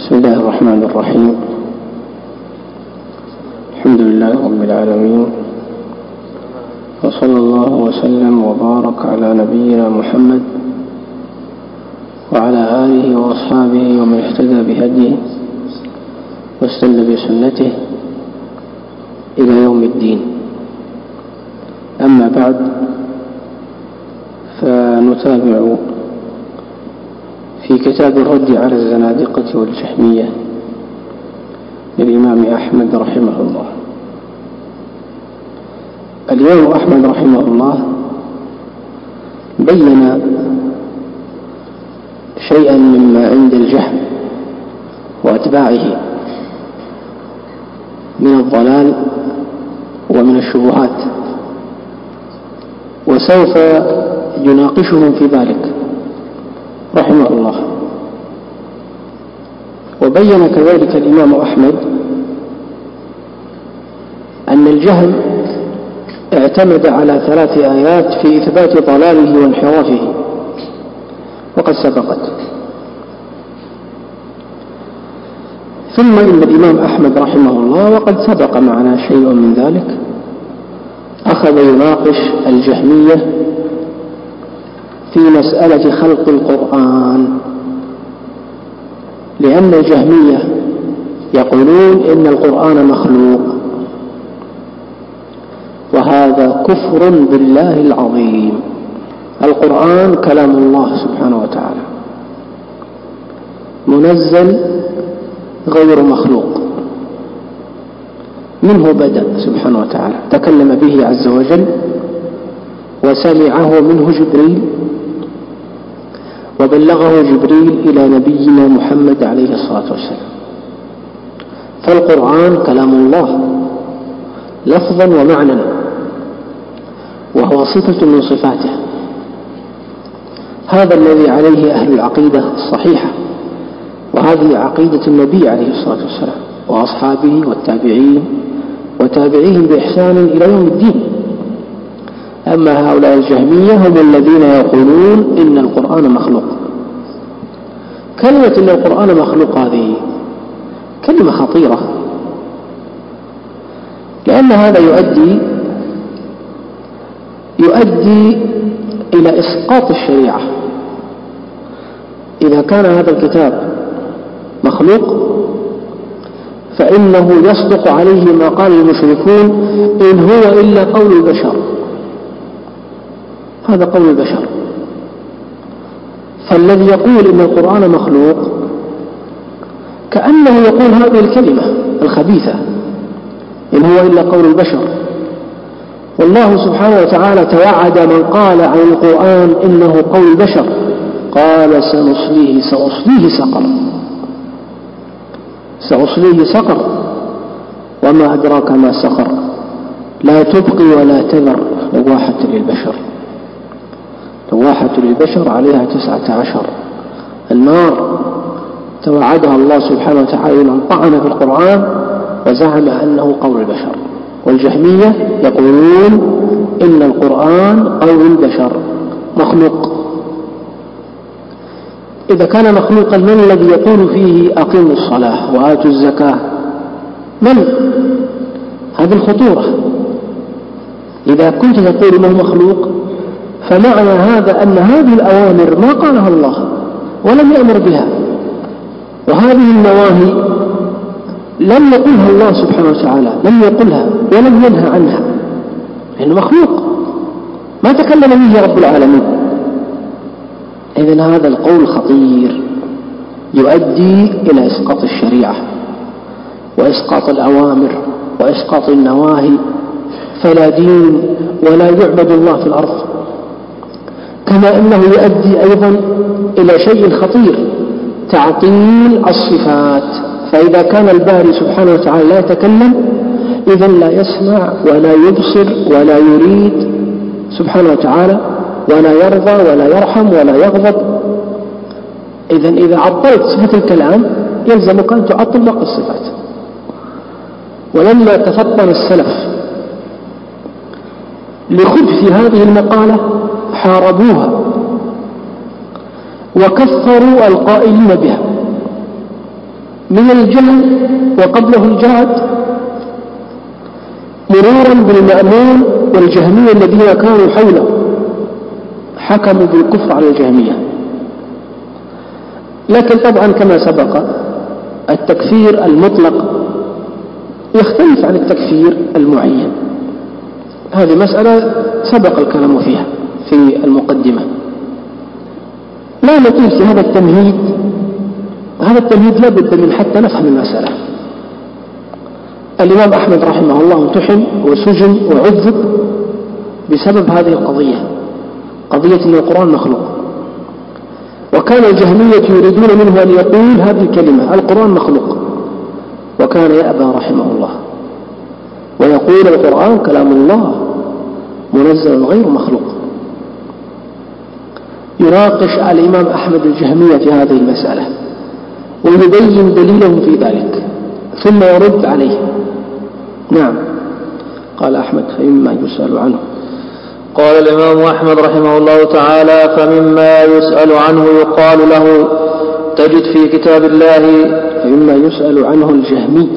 بسم الله الرحمن الرحيم. الحمد لله رب العالمين، وصلى الله وسلم وبارك على نبينا محمد وعلى آله وأصحابه ومن اهتدى بهديه واستنى بسنته إلى يوم الدين. أما بعد، فنتابع في كتاب الرد على الزنادقة والجهمية للإمام أحمد رحمه الله. الإمام أحمد رحمه الله بين شيئا مما عند الجهم وأتباعه من الضلال ومن الشبهات، وسوف يناقشهم في ذلك رحمه الله. وبين كذلك الإمام أحمد أن الجهم اعتمد على 3 آيات في إثبات ضلاله وانحرافه وقد سبقت. ثم إن الإمام أحمد رحمه الله وقد سبق معنا شيء من ذلك أخذ يناقش الجهمية في مسألة خلق القرآن، لأن الجهمية يقولون إن القرآن مخلوق، وهذا كفر بالله العظيم. القرآن كلام الله سبحانه وتعالى منزل غير مخلوق، منه بدأ سبحانه وتعالى، تكلم به عز وجل وسمعه منه جبريل وبلغه جبريل إلى نبينا محمد عليه الصلاة والسلام. فالقرآن كلام الله لفظا ومعنى، وهو صفة من صفاته. هذا الذي عليه أهل العقيدة الصحيحة، وهذه عقيدة النبي عليه الصلاة والسلام وأصحابه والتابعين وتابعيهم بإحسان إلى يوم الدين. أما هؤلاء الجهمية هم الذين يقولون إن القرآن مخلوق. كلمة إن القرآن مخلوق هذه كلمة خطيرة، لأن هذا يؤدي إلى إسقاط الشريعة. إذا كان هذا الكتاب مخلوق فإنه يصدق عليه ما قال المشركون: إن هو إلا قول البشر. هذا قول البشر. فالذي يقول إن القرآن مخلوق كأنه يقول هذه الكلمة الخبيثة: إن هو إلا قول البشر. والله سبحانه وتعالى توعد من قال عن القرآن إنه قول البشر، قال: سأصليه سقر وما أدراك ما سقر، لا تبقي ولا تذر، لواحة للبشر عليها 19. النار توعدها الله سبحانه وتعالى من طعن في القرآن وزعم أنه قول البشر. والجهمية يقولون إن القرآن قول البشر مخلوق. إذا كان مخلوقا، من الذي يقول فيه أقيموا الصلاة وآتوا الزكاة؟ من؟ هذه الخطورة. إذا كنت تقول إنه مخلوق، فمعنى هذا أن هذه الأوامر ما قالها الله ولم يأمر بها، وهذه النواهي لم يقلها الله سبحانه وتعالى، لم يقلها ولم ينهى عنها، لأنه مخلوق ما تكلم به رب العالمين. إذن هذا القول خطير، يؤدي إلى إسقاط الشريعة وإسقاط الأوامر وإسقاط النواهي، فلا دين ولا يعبد الله في الأرض. كما أنه يؤدي أيضا إلى شيء خطير: تعطيل الصفات. فإذا كان الباري سبحانه وتعالى لا يتكلم، إذن لا يسمع ولا يبصر ولا يريد سبحانه وتعالى، ولا يرضى ولا يرحم ولا يغضب. إذن إذا عطلت صفة الكلام يلزمك أن تعطل باقي الصفات. ولما تفطن السلف لخبث هذه المقالة حاربوها وكفروا القائلين بها، من الجهل وقبله الجهد، مرورا بالمأمون والجهمية الذين كانوا حوله حكموا بالكفر على الجهمية. لكن طبعا كما سبق التكفير المطلق يختلف عن التكفير المعين، هذه مسألة سبق الكلام فيها في المقدمة. لا نقول في هذا التمهيد، هذا التمهيد لا بد من حتى نفهم المسألة. الإمام أحمد رحمه الله امتحن وسجن وعذب بسبب هذه القضية، قضية أن القرآن مخلوق، وكان الجهمية يريدون منه أن يقول هذه الكلمة القرآن مخلوق، وكان يأبى رحمه الله ويقول القرآن كلام الله منزل غير مخلوق. يناقش الإمام أحمد الجهمية في هذه المسألة ويبين دليلهم في ذلك ثم يرد عليه. نعم. قال أحمد فمما يسأل عنه. قال الإمام أحمد رحمه الله تعالى: فمما يسأل عنه يقال له تجد في كتاب الله. فمما يسأل عنه الجهمي،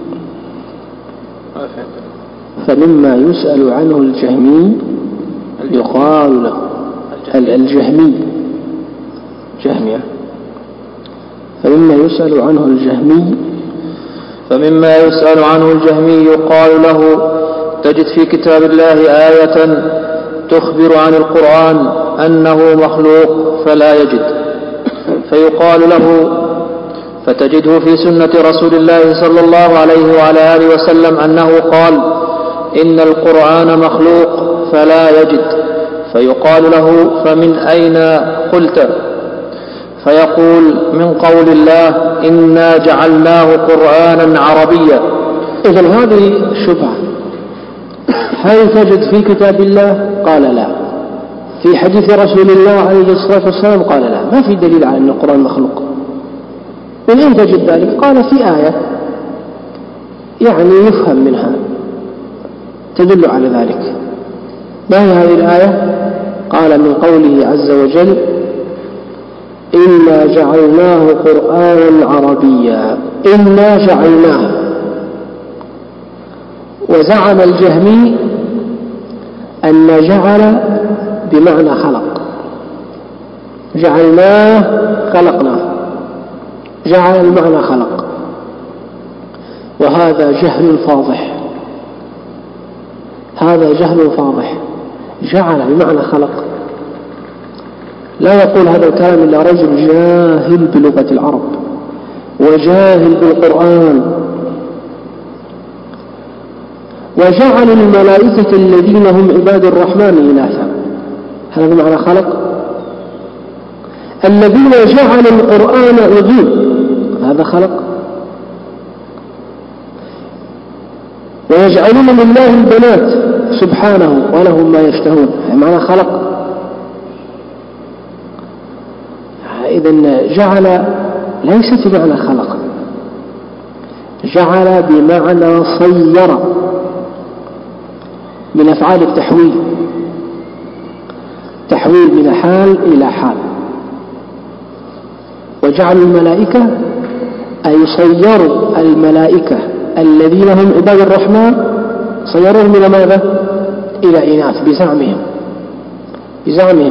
فمما يسأل عنه الجهمي يقال له الجهمي جهمية. فمما يسأل عنه الجهمي، فمما يسأل عنه الجهمي يقال له تجد في كتاب الله آية تخبر عن القرآن أنه مخلوق فلا يجد، فيقال له فتجده في سنة رسول الله صلى الله عليه وعلى آله وسلم أنه قال إن القرآن مخلوق فلا يجد، فيقال له فمن أين قلت؟ فيقول من قول الله إنا جعلناه قرآنا عربيا. إذن هذه شبهة. هل تجد في كتاب الله؟ قال لا. في حديث رسول الله عليه الصلاة والسلام؟ قال لا. ما في دليل على أن القرآن مخلوق. من أين تجد ذلك؟ قال في آية يعني يفهم منها تدل على ذلك. ما هي هذه الآية؟ قال من قوله عز وجل إنا جعلناه قرآنا عربيا. إنا جعلناه. وزعم الجهمي أن جعل بمعنى خلق، جعلناه خلقناه، جعل بمعنى خلق، وهذا جهل فاضح، هذا جهل فاضح. جعل بمعنى خلق، لا يقول هذا الكلام إلا رجل جاهل بلغة العرب وجاهل بالقرآن. وجعل الملائكة الذين هم عباد الرحمن إناثا، هذا بمعنى خلق. الذين جعلوا القرآن عضو، هذا خلق. ويجعلون لله البنات سبحانه ولهم ما يشتهون، معنى خلق. إذن جعل ليست بمعنى خلق، جعل بمعنى صير، من أفعال التحويل، تحويل من حال إلى حال. وجعل الملائكة أي صيروا الملائكة الذين هم عباد الرحمن، صيروهم إلى ماذا؟ إلى إناث بزعمهم.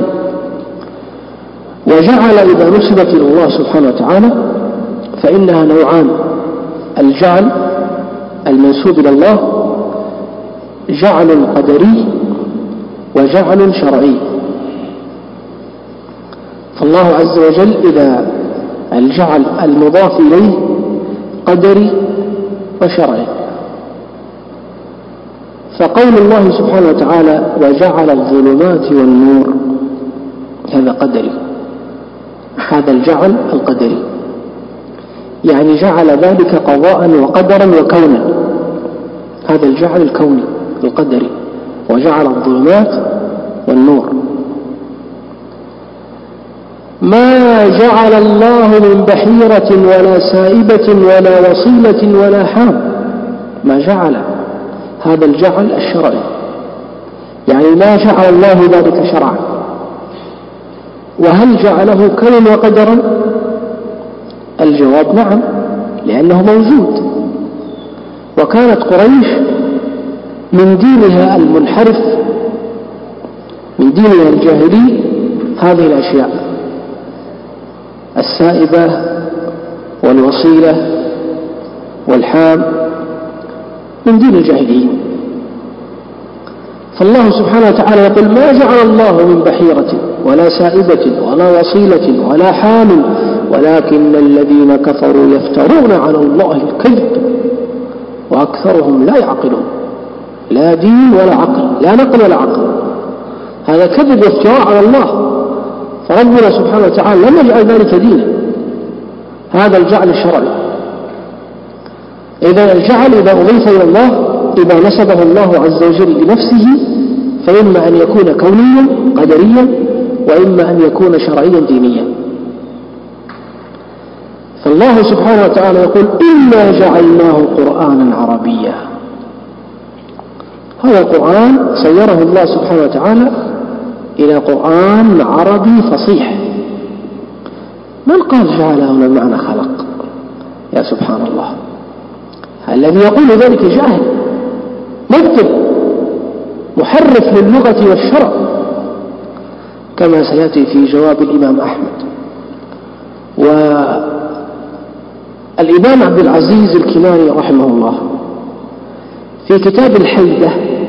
وجعل إذا نسبت إلى الله سبحانه وتعالى فإنها نوعان: الجعل المنسوب إلى الله جعل قدري وجعل شرعي. فالله عز وجل إذا الجعل المضاف إليه قدري وشرعي، فقول الله سبحانه وتعالى وجعل الظلمات والنور هذا قدري، هذا الجعل القدري، يعني جعل ذلك قضاء وقدرا وكونا، هذا الجعل الكوني القدري. وجعل الظلمات والنور. ما جعل الله من بحيرة ولا سائبة ولا وصيلة ولا حام، ما جعل، هذا الجعل الشرعي، يعني ما جعل الله ذلك شرعا. وهل جعله كونا وقدرا؟ الجواب نعم، لأنه موجود. وكانت قريش من دينها المنحرف، من دينها الجاهلي، هذه الأشياء السائبة والوصيلة والحام من دين الجاهليين. فالله سبحانه وتعالى يقول: ما جعل الله من بحيرة ولا سائبة ولا وصيلة ولا حام ولكن الذين كفروا يفترون على الله الكذب وأكثرهم لا يعقلون. لا دين ولا عقل، لا نقل ولا عقل، هذا كذب وافتراء على الله. فربنا سبحانه وتعالى لم يجعل ذلك دينا، هذا الجعل الشرعي. إذا الجعل إذا أضيف إلى الله، إذا نسبه الله عز وجل لنفسه، فإما أن يكون كونيا قدريا، وإما أن يكون شرعيا دينيا. فالله سبحانه وتعالى يقول: إنا جعلناه قرآنا عربيا. هذا القرآن صيره الله سبحانه وتعالى إلى قرآن عربي فصيح. من قال جعله من المعنى خلق؟ يا سبحان الله، الذي يقول ذلك جاهل مبتدع محرف للغة والشرع، كما سيأتي في جواب الإمام أحمد. والإمام عبد العزيز الكناني رحمه الله في كتاب الحيدة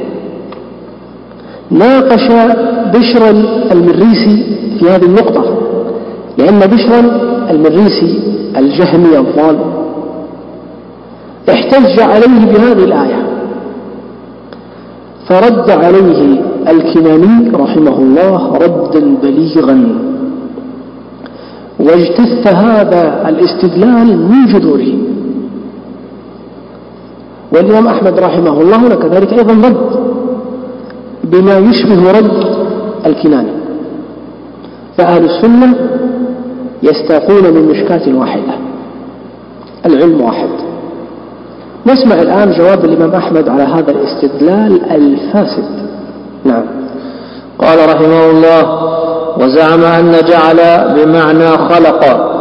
ناقش بشرا المريسي في هذه النقطة، لأن بشرا المريسي الجهمي الضال احتج عليه بهذه الآية، فرد عليه الكناني رحمه الله ردا بليغا، واجتث هذا الاستدلال من جذوره. والإمام أحمد رحمه الله كذلك أيضا رد بما يشبه رد الكناني. فأهل السنة يستاقون من مشكاة واحدة، العلم واحد. نسمع الآن جواب الإمام أحمد على هذا الاستدلال الفاسد. نعم. قال رحمه الله: وزعم أن جعل بمعنى خلق،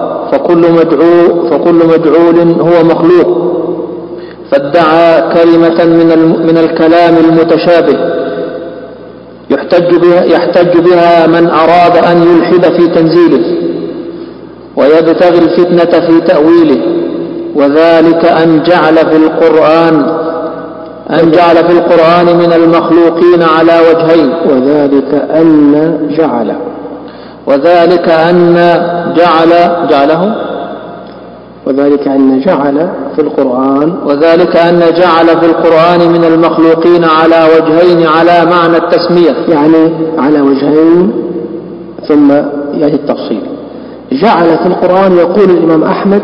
فكل مجعول هو مخلوق، فادعى كلمة من الكلام المتشابه يحتج بها من أراد أن يلحد في تنزيله ويبتغي الفتنة في تأويله، وذلك أن جعل في القرآن من المخلوقين على وجهين. وذلك أن جعل في القرآن من المخلوقين على وجهين على معنى التسمية، يعني على وجهين ثم يأتي التفصيل. جعل في القرآن يقول الإمام أحمد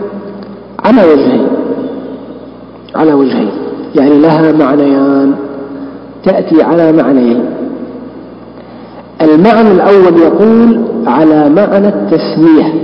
على وجهين، يعني لها معنيان، تأتي على معنيين. المعنى الأول يقول على معنى التسمية،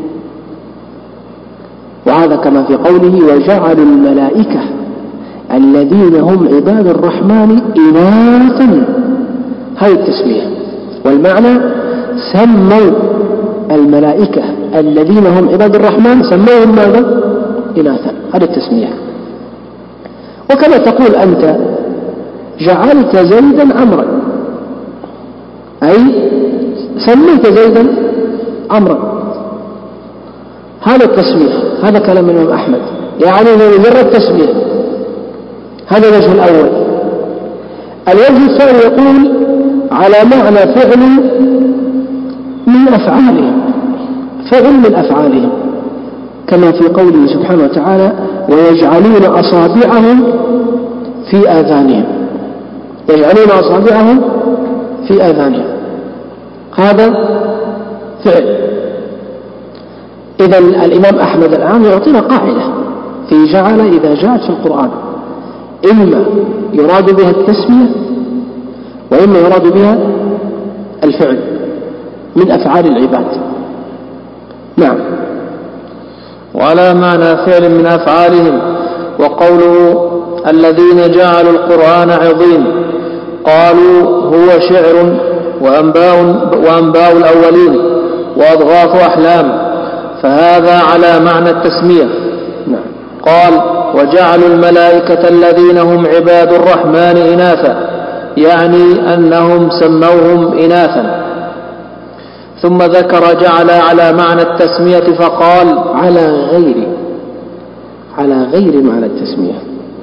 وهذا كما في قوله: وجعلوا الملائكة الذين هم عباد الرحمن إناثا، هذه التسمية. والمعنى سموا الملائكة الذين هم عباد الرحمن سموهم ماذا؟ إناثا، هذه التسمية. وكما تقول أنت: جعلت زيدا عمرا، أي سميت زيدا عمرا، هذا التسمية. هذا كلام الإمام أحمد، يعني مجرد تسمية. هذا الوجه الأول. الوجه الثاني يقول على معنى فعل من أفعالهم، كما في قوله سبحانه وتعالى: ويجعلون أصابعهم في آذانهم، هذا فعل. إذن الإمام أحمد الآن يعطينا قاعدة في جعل إذا جاءت في القرآن، إما يراد بها التسمية، وإما يراد بها الفعل من أفعال العباد. نعم. وعلى معنى فعل من أفعالهم. وقوله: الذين جعلوا القرآن عظيم، قالوا هو شعر وأنباء الأولين وأضغاث أحلام، فهذا على معنى التسمية، نعم. قال: وجعلوا الملائكة الذين هم عباد الرحمن إناثا، يعني أنهم سموهم إناثا. ثم ذكر جعل على معنى التسمية فقال: على غير معنى التسمية.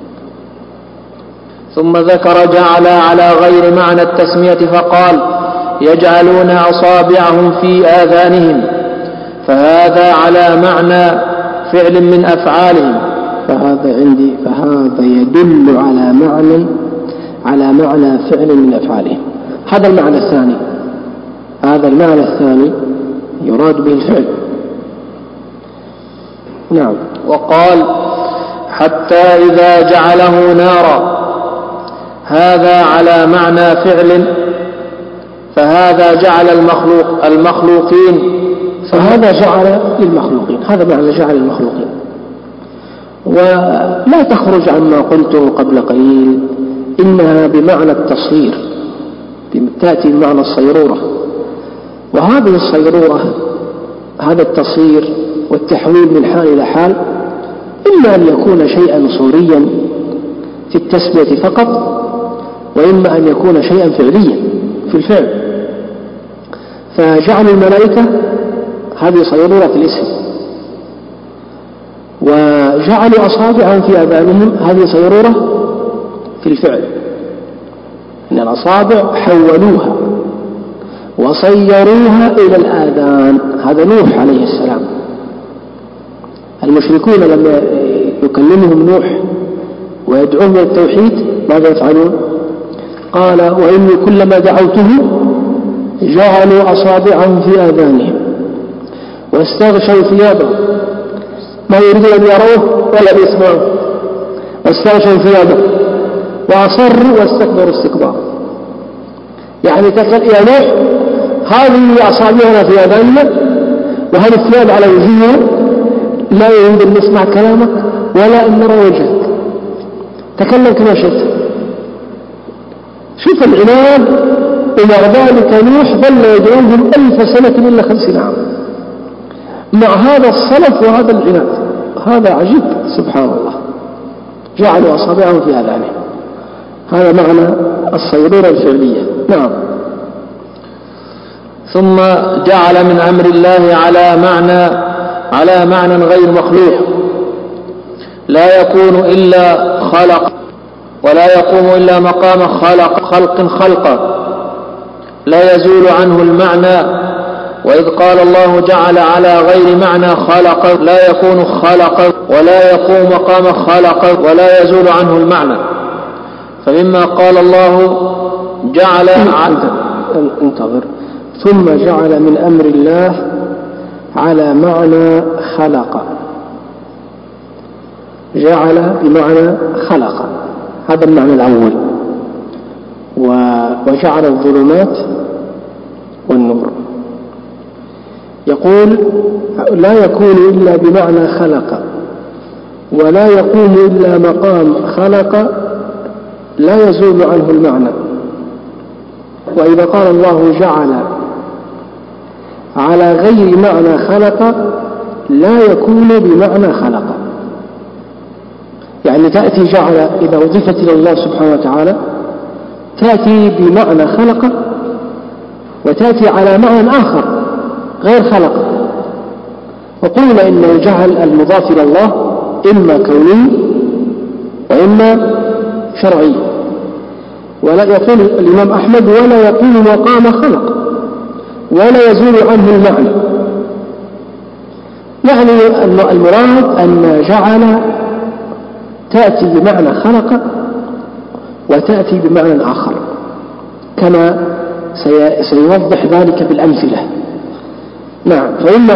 ثم ذكر جعل على غير معنى التسمية فقال: يجعلون أصابعهم في آذانهم، فهذا على معنى فعل من أفعالهم. فهذا يدل على معنى فعل من أفعالهم. هذا المعنى الثاني يراد به الفعل. نعم. وقال: حتى إذا جعله نارا، هذا على معنى فعل، فهذا جعل المخلوقين، فهذا جعل للمخلوقين، هذا معنى جعل المخلوقين. ولا تخرج عما قلته قبل قليل، إنها بمعنى التصوير، تأتي بمعنى الصيرورة. وهذه الصيرورة، هذا التصوير والتحويل من حال إلى حال، إما أن يكون شيئا صوريا في التسمية فقط، وإما أن يكون شيئا فعليا في الفعل. فجعل الملائكة هذه صيرورة في الاسم، وجعلوا أصابعهم في آذانهم هذه صيرورة في الفعل، إن الأصابع حولوها وصيروها إلى الآذان. هذا نوح عليه السلام. المشركون لما يكلمهم نوح ويدعوهم إلى التوحيد ماذا يفعلون؟ قال: وإني كلما دعوته جعلوا أصابعهم في آذانهم واستغشوا ثيابهم، ما يريدون أن يروه ولا يسمعوه، واستغشوا ثيابهم وأصروا واستكبروا استكبارا. يعني يا نوح، هذه أصابعنا في آذاننا وهذه الثياب على وجهنا، لا يريد أن نسمع كلامك ولا أن نرى وجهك، تكلم كما شئت. شوف العناد. إلى ذلك نوح ظل يدعوهم 1000 سنة إلا 50 عام مع هذا الصلف وهذا العناد. هذا عجيب، سبحان الله. جعلوا أصابعهم في آذانهم، هذا معنى الصيرورة الفعلية. نعم. ثم جعل من أمر الله على معنى غير مخلوق، لا يكون إلا خلق، ولا يقوم إلا مقام خلق خلقا، لا يزول عنه المعنى. وإذ قال الله جعل على غير معنى خلق، لا يكون خلق ولا يقوم مقام خلق ولا يزول عنه المعنى. فمما قال الله جعل انتظر. ثم جعل من أمر الله على معنى خلق، جعل بمعنى خلق، هذا المعنى الأول. وجعل الظلمات والنور. يقول: لا يكون إلا بمعنى خلق، ولا يقوم إلا مقام خلق، لا يزول عنه المعنى. وإذا قال الله جعل على غير معنى خلق، لا يكون بمعنى خلق. يعني تأتي جعل إذا أضيفت إلى الله سبحانه وتعالى تأتي بمعنى خلق، وتأتي على معنى آخر غير خلق. وقلنا إنه جعل المضاف إلى الله إما كوني وإما شرعي. ولا يقول الإمام أحمد: ولا يقول مقام خلق ولا يزول عنه المعنى. يعني المراد أن جعل تأتي بمعنى خلق وتأتي بمعنى آخر، كما سيوضح ذلك بالأمثلة. نعم.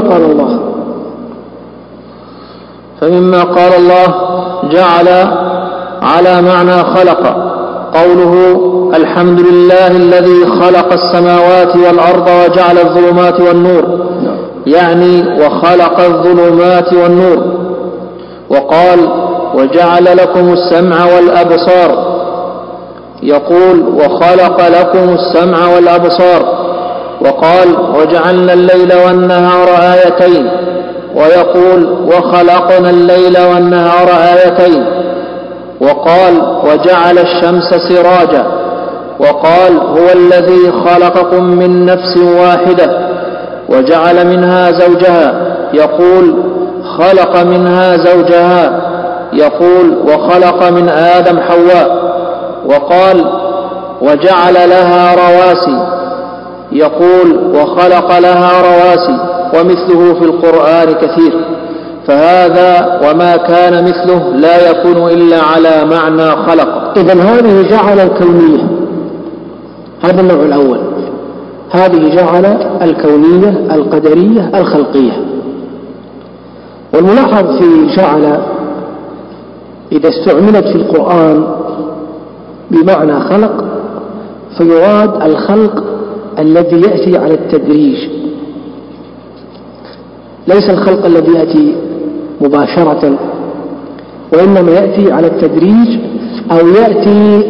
فمما قال الله جعل على معنى خلق قوله: الحمد لله الذي خلق السماوات والأرض وجعل الظلمات والنور، يعني وخلق الظلمات والنور. وقال: وجعل لكم السمع والأبصار، يقول: وخلق لكم السمع والأبصار. وقال: وجعلنا الليل والنهار آيتين، ويقول وخلقنا الليل والنهار آيتين، وقال وجعل الشمس سراجا، وقال هو الذي خلقكم من نفس واحدة وجعل منها زوجها، يقول خلق منها زوجها، يقول وخلق من آدم حواء، وقال وجعل لها رواسي، يقول وخلق لها رواسي، ومثله في القرآن كثير. فهذا وما كان مثله لا يكون إلا على معنى خلق. إذن هذه جعل الكونية، هذا النوع الأول. هذه جعل الكونية القدرية الخلقية. والملاحظ في جعل إذا استعملت في القرآن بمعنى خلق فيراد الخلق الذي يأتي على التدريج، ليس الخلق الذي يأتي مباشرة، وإنما يأتي على التدريج أو يأتي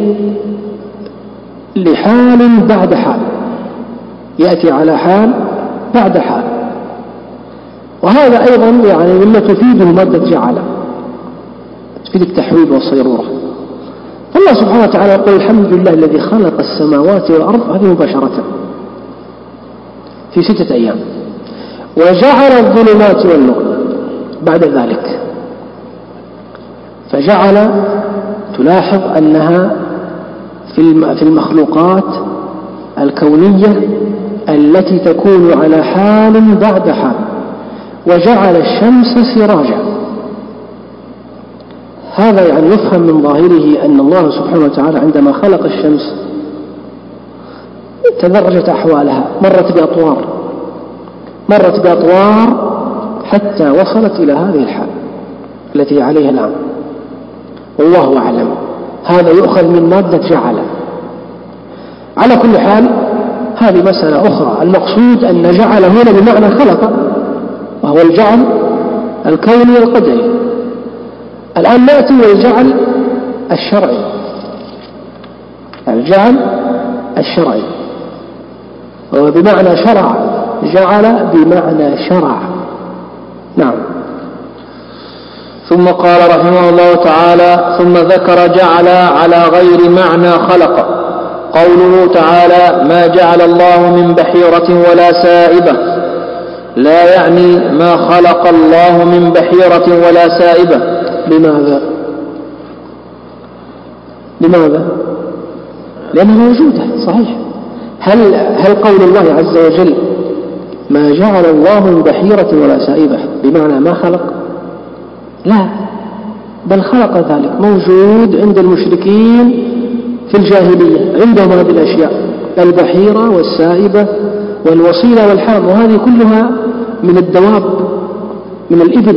لحال بعد حال، يأتي على حال بعد حال. وهذا أيضا يعني مما تفيده مادة جعل، تفيد التحويل والصيرورة. فالله سبحانه وتعالى يقول الحمد لله الذي خلق السماوات والأرض، هذه مباشرة في 6 أيام، وجعل الظلمات والنور بعد ذلك. فجعل تلاحظ أنها في المخلوقات الكونية التي تكون على حال بعد حال. وجعل الشمس سراجا، هذا يعني يفهم من ظاهره أن الله سبحانه وتعالى عندما خلق الشمس تدرجت أحوالها، مرت بأطوار حتى وصلت إلى هذه الحال التي عليها الآن، والله أعلم. هذا يؤخذ من مادة جعل. على كل حال هذه مسألة أخرى. المقصود أن جعل هنا بمعنى خلق، وهو الجعل الكوني القدري. الآن نأتي للجعل الشرعي. الجعل الشرعي وهو بمعنى شرع، جعل بمعنى شرع. نعم. ثم قال رحمه الله تعالى ثم ذكر جعل على غير معنى خلق. قوله تعالى ما جعل الله من بحيرة ولا سائبة، لا يعني ما خلق الله من بحيرة ولا سائبة. لماذا؟ لأنها موجودة صحيح. هل قول الله عز وجل ما جعل الله من بحيرة ولا سائبة بمعنى ما خلق؟ لا، بل خلق ذلك، موجود عند المشركين في الجاهلية، عندهم هذه الأشياء، البحيرة والسائبة والوصيلة والحام، وهذه كلها من الدواب، من الإبل،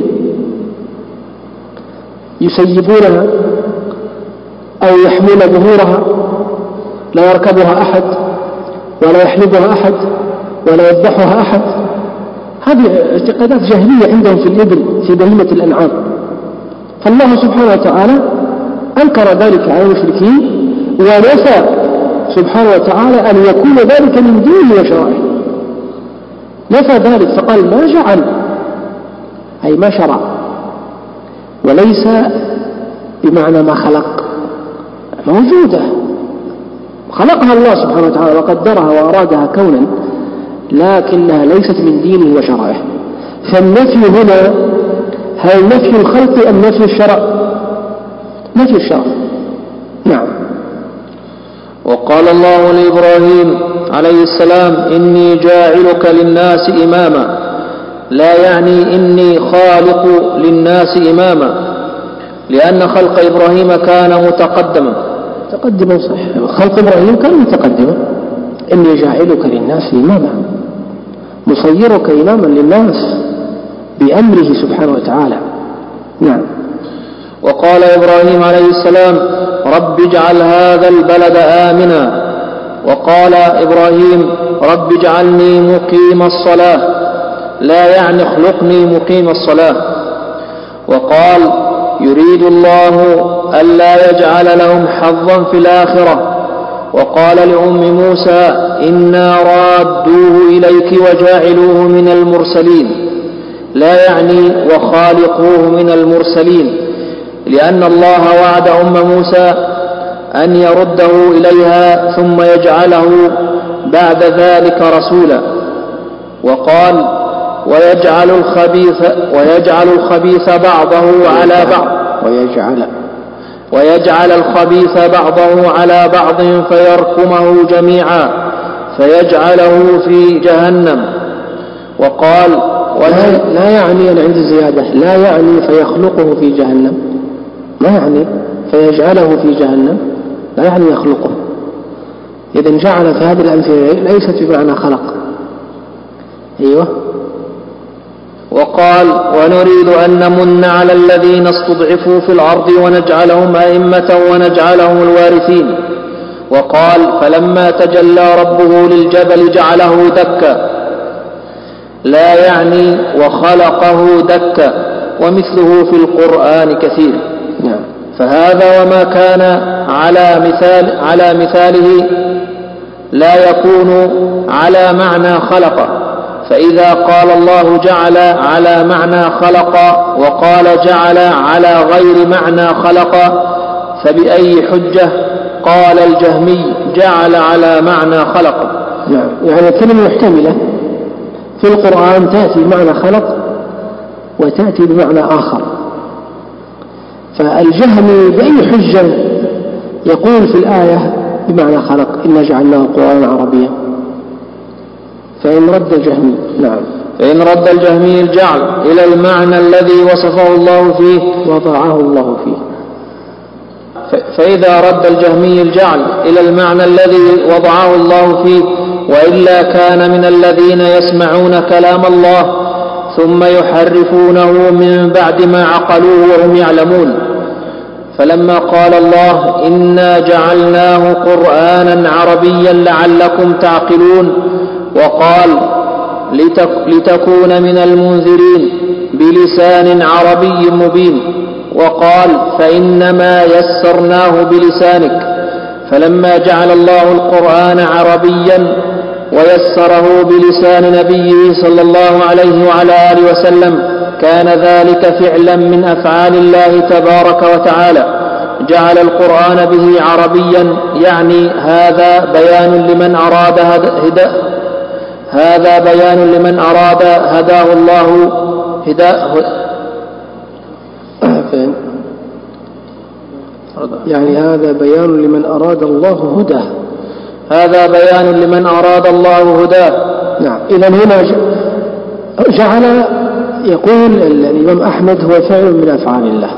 يسيبونها أو يحمون ظهورها، لا يركبها أحد ولا يحلبها أحد ولا يذبحها أحد. هذه اعتقادات جاهلية عندهم في الإبل، في بهيمة الأنعام. فالله سبحانه وتعالى أنكر ذلك على المشركين، ونفى سبحانه وتعالى أن يكون ذلك من دينه وشرعه، نفى ذلك فقال ما جعل، أي ما شرع، وليس بمعنى ما خلق. موجودة خلقها الله سبحانه وتعالى وقدرها وأرادها كونا، لكنها ليست من دينه وشرعه. فالنفي هنا هل نفي الخلق أم نفي الشرع؟ نفي الشرع. نعم. وقال الله لإبراهيم عليه السلام إني جاعلك للناس إماما، لا يعني إني خالق للناس إماما، لأن خلق إبراهيم كان متقدما صحيح. خلق إبراهيم كان متقدما. إني جاعلك للناس إماما، مصيرك إماما للناس بأمره سبحانه وتعالى. نعم. وقال إبراهيم عليه السلام رب اجعل هذا البلد آمنا، وقال إبراهيم رب اجعلني مقيم الصلاة، لا يعني اخلقني مقيم الصلاة. وقال يريد الله ألا يجعل لهم حظا في الآخرة. وقال لأم موسى إنا رادوه إليك وجاعلوه من المرسلين، لا يعني وخالقوه من المرسلين، لأن الله وعد أم موسى أن يرده إليها ثم يجعله بعد ذلك رسولا. وقال ويجعل الخبيث بعضه على بعض ويجعل الخبيث بعضه على بعض فيركمه جميعا فيجعله في جهنم. وقال لا يعني أنا عندي زيادة، لا يعني فيخلقه في جهنم، ما يعني فيجعله في جهنم، لا يعني يخلقه. إذن جعل في هذه الأمثلة ليست بمعنى خلق. أيوة. وقال ونريد أن نمن على الذين استضعفوا في الأرض ونجعلهم أئمة ونجعلهم الوارثين. وقال فلما تجلى ربه للجبل جعله دكا، لا يعني وخلقه دكا، ومثله في القرآن كثير. فهذا وما كان على مثاله لا يكون على معنى خلق. فإذا قال الله جعل على معنى خلق وقال جعل على غير معنى خلق فبأي حجة قال الجهمي جعل على معنى خلق؟ يعني كلمة محتملة في القرآن تأتي بمعنى خلق وتأتي بمعنى آخر. فالجهمي بأي حجة يقول في الآية بمعنى خلق إنا جعلناه قرآنا عربيا؟ فإن رد الجهمي فإن رد الجهمي الجعل إلى المعنى الذي وصفه الله فيه وضعه الله فيه. فإذا رد الجهمي الجعل إلى المعنى الذي وضعه الله فيه وإلا كان من الذين يسمعون كلام الله ثم يحرفونه من بعد ما عقلوه وهم يعلمون. فلما قال الله إنا جعلناه قرآنا عربيا لعلكم تعقلون، وقال لتكون من المنذرين بلسان عربي مبين، وقال فإنما يسرناه بلسانك. فلما جعل الله القرآن عربيا ويسره بلسان نبيه صلى الله عليه وعلى آله وسلم كان ذلك فعلا من أفعال الله تبارك وتعالى، جعل القرآن به عربيا، يعني هذا بيان لمن أراد هداه الله يعني هذا بيان لمن أراد الله هداه. هذا بيان لمن أراد الله هداه. نعم. إذن هنا جعل يقول الإمام أحمد هو فعل من أفعال الله.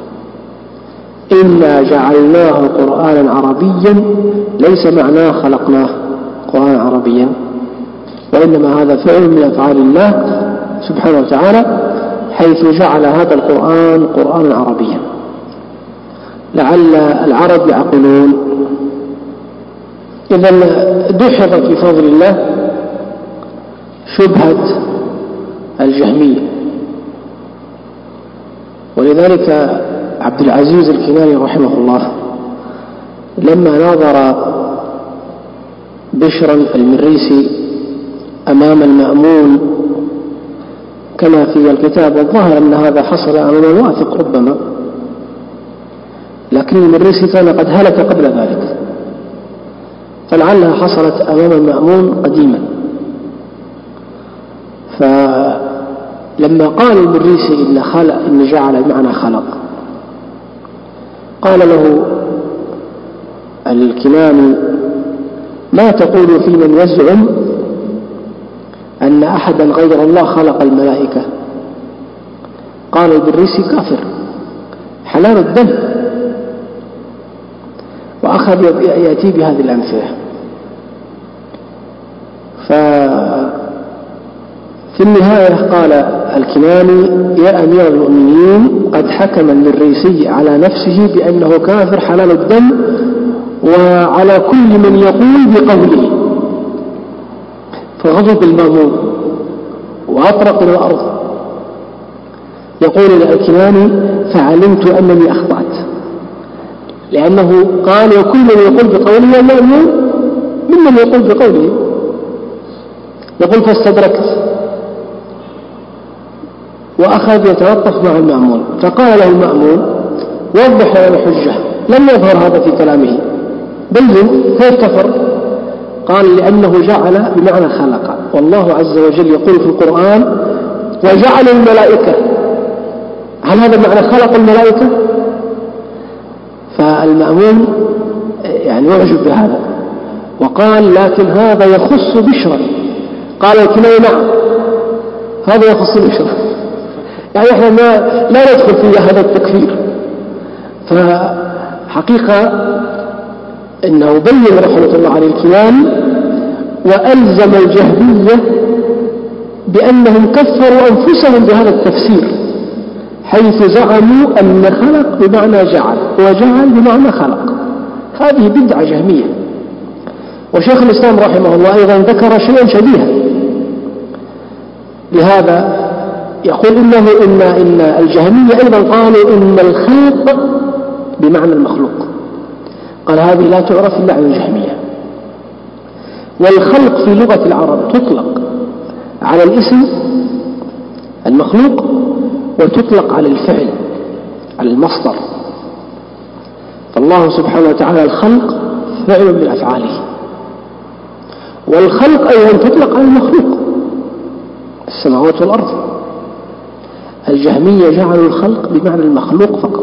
إنا جعلناه قرآنا عربيا ليس معناه خلقناه قرآنا عربيا، وإنما هذا فعل من أفعال الله سبحانه وتعالى، حيث جعل هذا القرآن قرآنا عربيا لعل العرب يعقلون. إذن دحضت بفضل الله شبهة الجهمية. ولذلك عبد العزيز الكناني رحمه الله لما ناظر بشرا المريسي أمام المأمون كما في الكتاب، والظاهر أن هذا حصل أمام الواثق ربما، لكن المريسي كان قد هلك قبل ذلك، فلعلها حصلت أمام المأمون قديما. فلما قال المريسي إن جعل بمعنى خلق، قال له الكناني ما تقول في من يزعم أن أحدا غير الله خلق الملائكة؟ قال المريسي كافر حلال الدم، وأخذ يأتي بهذه الأمثلة. ففي النهاية قال الكناني يا أمير المؤمنين قد حكم المريسي على نفسه بأنه كافر حلال الدم، وعلى كل من يقول بقوله. فغضب المأمون وأطرق إلى الأرض. يقول الكناني فعلمت أنني أخطأت، لأنه قال وكل من يقول بقوله والمأمون ممن يقول بقوله. يقول فاستدركت وأخذ يتلطف مع المأمون، فقال له المأمون: وضح لنا الحجة. لم يظهر هذا في كلامه، بين كيف كفر؟ قال: لأنه جعل بمعنى خلق، والله عز وجل يقول في القرآن: وجعل الملائكة. هل هذا معنى خلق الملائكة؟ فالمأمون يعني يعجب بهذا وقال: لكن هذا يخص بشرا. قال الكناني: نعم، هذا يخص بشرا. يعني احنا لا ندخل في هذا التكفير. فحقيقة انه بين رحمة الله عليه الكلام وألزم الجهمية بأنهم كفروا أنفسهم بهذا التفسير، حيث زعموا أن خلق بمعنى جعل وجعل بمعنى خلق. هذه بدعة جهمية. وشيخ الإسلام رحمه الله أيضا ذكر شيئا شبيها لهذا، يقول إن الجهمية أيضا قالوا إن الخلق بمعنى المخلوق. قال: هذه لا تعرف إلا عن الجهمية. والخلق في لغة العرب تطلق على الاسم المخلوق وتطلق على الفعل، على المصدر. فالله سبحانه وتعالى الخلق فعل من أفعاله، والخلق أيضا تطلق على المخلوق، السماوات والأرض. الجهمية جعلوا الخلق بمعنى المخلوق فقط.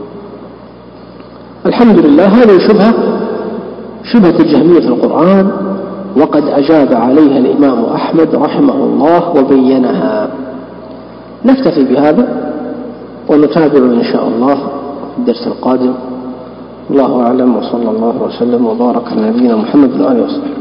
الحمد لله، هذه شبهة الجهمية في القرآن، وقد أجاب عليها الإمام أحمد رحمه الله وبينها. نكتفي بهذا ونتابع إن شاء الله في الدرس القادم. الله أعلم، وصلى الله وسلم وبارك على نبينا محمد وآله وصحبه.